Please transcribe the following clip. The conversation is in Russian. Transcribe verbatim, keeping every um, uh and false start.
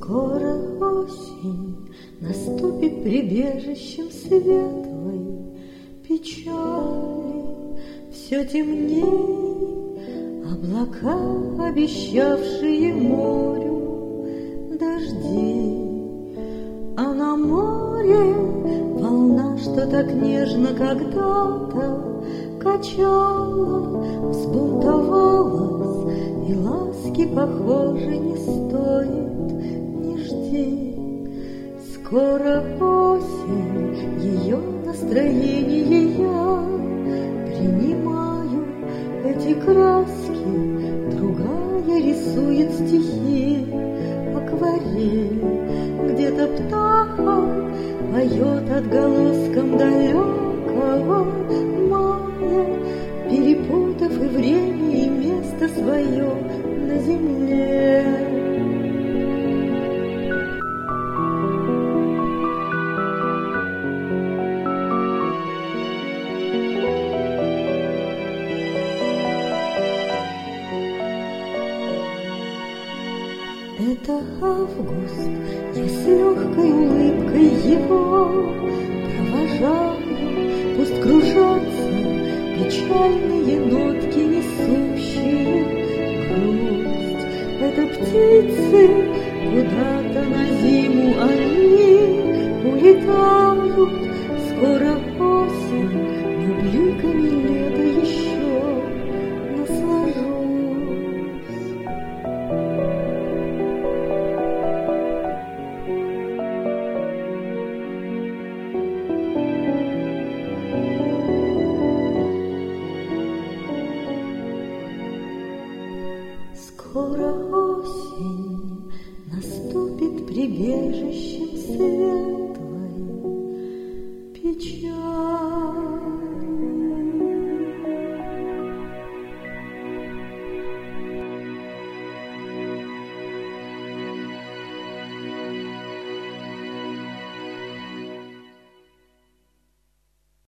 Скоро осень наступит прибежищем светлой печали. Все темней облака, обещавшие морю дождей. А на море волна, что так нежно когда-то качала, взбунтовалась, и ласки, похоже, не стоит, не жди. Скоро осень, ее настроение я принимаю, эти краски другая рисует стихи, акварель. Где-то птаха поет отголоском далекого мая, перепутав и время, и место свое на земле. Это август, я с легкой улыбкой его провожаю. Пусть кружатся печальные нотки, несущие грусть. Это птицы, куда-то на зиму они улетают. Скоро осень, но бликами лета еще наслажусь. Скоро осень наступит прибежищем свет.